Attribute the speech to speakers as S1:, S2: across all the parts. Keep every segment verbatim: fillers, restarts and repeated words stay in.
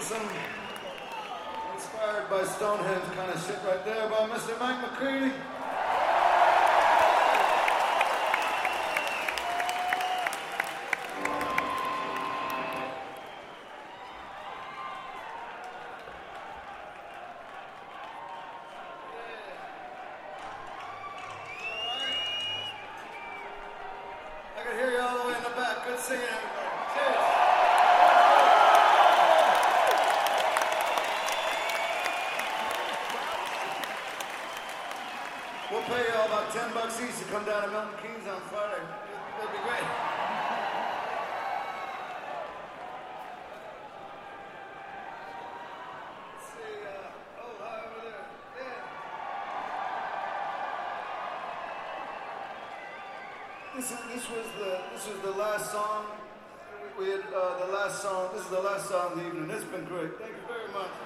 S1: some inspired by Stonehenge kind of shit right there by Mister Mike McCready. I can hear you all the way in the back. Good singing, everybody. Cheers. We'll pay you all about ten bucks each to come down to Milton Keynes on Friday. It'll be great. Let's see, uh, oh, hi over there. Yeah. This, is, this was the this was the last song. We had uh, the last song. This is the last song of the evening. It's been great. Thank you very much.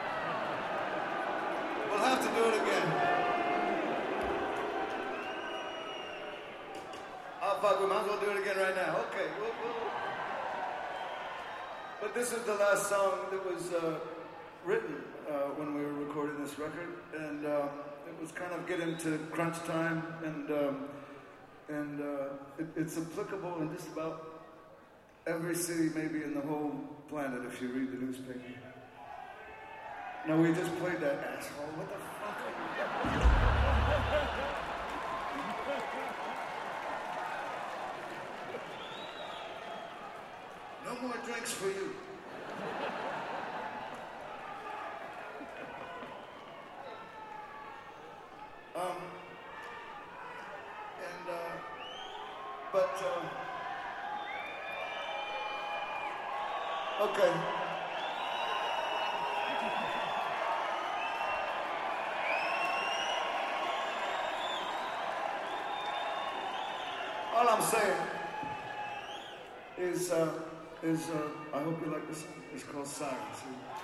S1: We'll have to do it again. Oh, fuck, we might as well do it again right now. Okay. We'll, we'll... But this is the last song that was uh, written uh, when we were recording this record, and um, it was kind of getting to crunch time, and um, and uh, it, it's applicable in just about every city, maybe in the whole planet, if you read the newspaper. No, we just played that asshole. What the fuck? No more drinks for you. Um, and, uh, but, uh, okay. All I'm saying is, uh, is uh, I hope you like this song. It's called Sirens.